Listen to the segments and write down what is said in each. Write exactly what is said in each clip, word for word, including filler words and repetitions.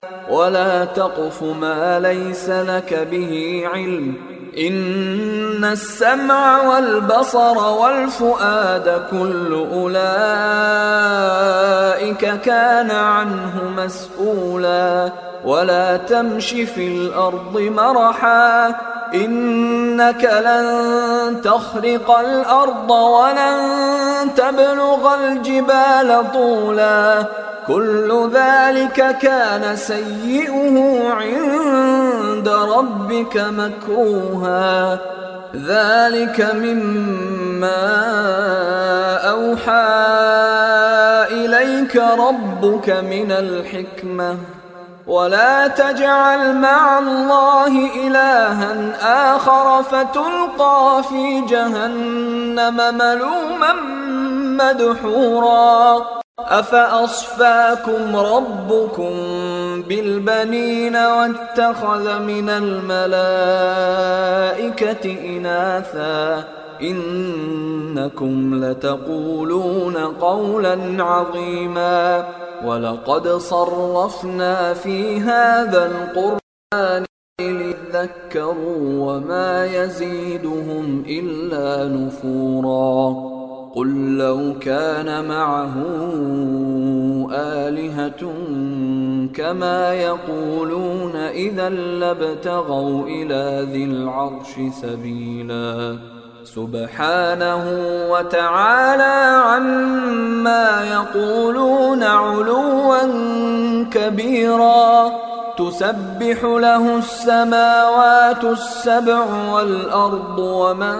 ولا تقف ما ليس لك به علم إن السمع والبصر والفؤاد كل أولئك كان عنه مسؤولا ولا تمش في الأرض مرحا إنك لن تخرق الأرض ولن تبلغ الجبال طولا كل ذلك كان سيئه عند ربك مكروها ذلك مما أوحى إليك ربك من الحكمة ولا تجعل مع الله إلها آخر فتلقى في جهنم ملوما مدحورا أفأصفاكم ربكم بالبنين واتخذ من الملائكة إناثا إنكم لتقولون قولا عظيما ولقد صرفنا في هذا القرآن ليذكروا وما يزيدهم إلا نفورا قل لو كان معه آلهة كما يقولون إذا لابتغوا إلى ذي العرش سبيلا سبحانه وتعالى عما يقولون علوا كبيرا تسبح له السماوات السبع والأرض ومن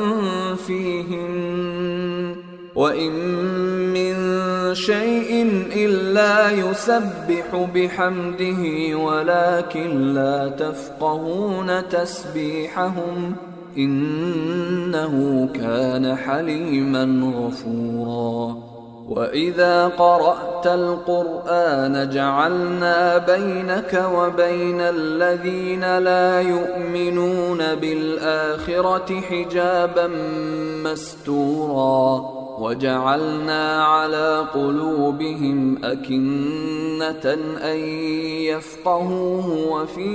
فيهن وإن من شيء إلا يسبح بحمده ولكن لا تفقهون تسبيحهم إنه كان حليما غفورا وإذا قرأت القرآن جعلنا بينك وبين الذين لا يؤمنون بالآخرة حجابا مستورا وجعلنا على قلوبهم أكنة أن يفقهوه وفي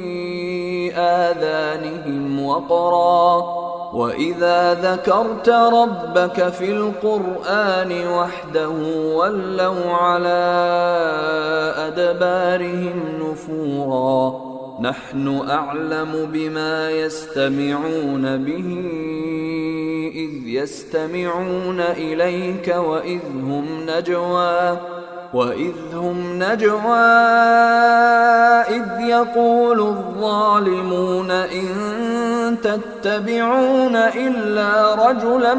آذانهم وقرا وإذا ذكرت ربك في القرآن وحده ولوا على أدبارهم نفورا نحن أعلم بما يستمعون به إذ يستمعون إليك وإذ هم نجوى وإذ هم نجوى إذ يقول الظالمون إن تتبعون إلا رجلا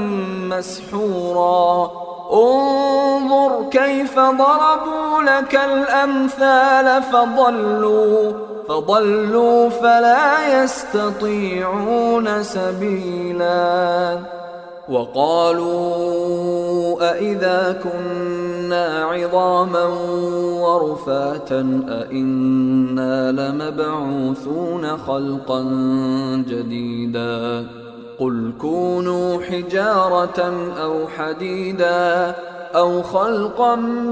مسحورا انظر كيف ضربوا لك الأمثال فضلوا فضلوا فلا يستطيعون سبيلا وقالوا أإذا كنا عظاما ورفاتا أإنا لمبعوثون خلقا جديدا قل كونوا حجارة أو حديدا أو خلقا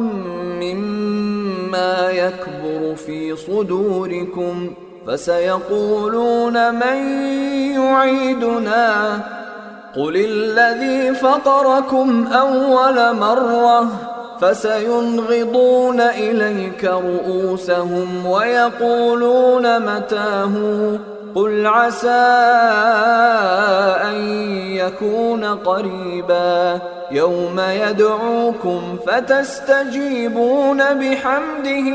مما يكبر في صدوركم فسيقولون من يعيدنا قل الذي فطركم أول مرة فسينغضون إليك رؤوسهم ويقولون متاه قل عسى أن يكون قريبا يوم يدعوكم فتستجيبون بحمده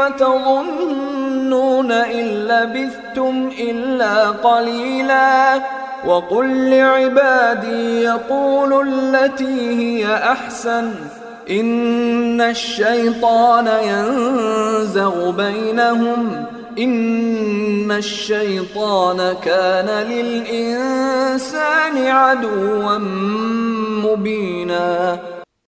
وتظنون إن لبثتم إلا قليلا وقل لعبادي يقولوا التي هي أحسن إن الشيطان ينزغ بينهم إن الشيطان كان للإنسان عدوا مبينا